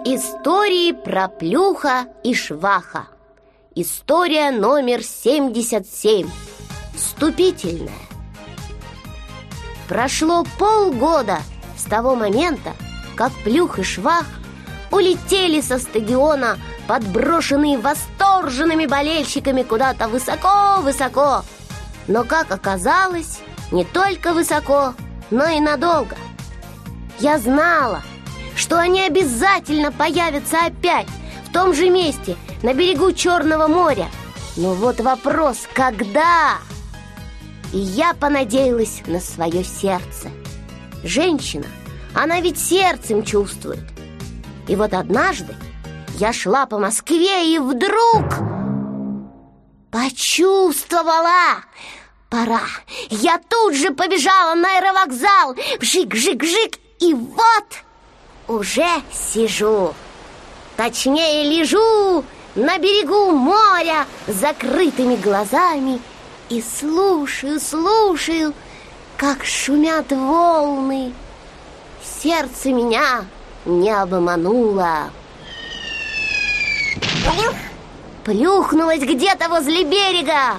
Истории про Плюха и Шваха. История номер 77. Вступительная. Прошло полгода с того момента, как Плюх и Швах улетели со стадиона, подброшенные восторженными болельщиками куда-то высоко-высоко. Но, как оказалось, не только высоко, но и надолго. Я знала, что они обязательно появятся опять в том же месте, на берегу Черного моря. Но вот вопрос, когда? И я понадеялась на свое сердце. Женщина, она ведь сердцем чувствует. И вот однажды я шла по Москве и вдруг почувствовала: пора. Я тут же побежала на аэровокзал. Вжик-вжик-вжик. И вот уже сижу. Точнее, лежу на берегу моря с закрытыми глазами и слушаю, как шумят волны. Сердце меня не обмануло. Плюхнулась где-то возле берега.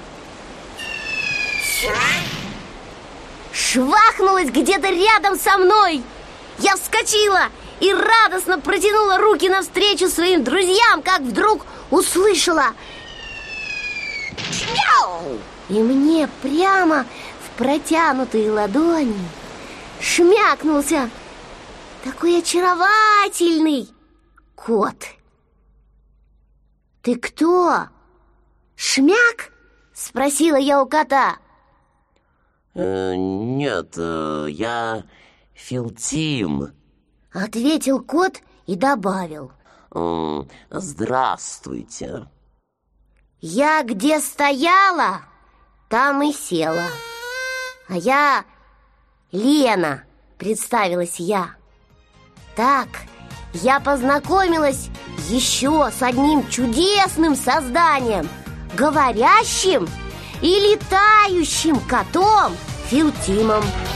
Швахнулась где-то рядом со мной. Я вскочила и радостно протянула руки навстречу своим друзьям, как вдруг услышала: «Мяу!» И мне прямо в протянутые ладони шмякнулся такой очаровательный кот. «Ты кто? Шмяк?» — спросила я у кота. Нет, я Филтим, — ответил кот и добавил: здравствуйте. Я где стояла, там и села. А я Лена, представилась я. Так я познакомилась еще с одним чудесным созданием, говорящим и летающим котом Филтимом.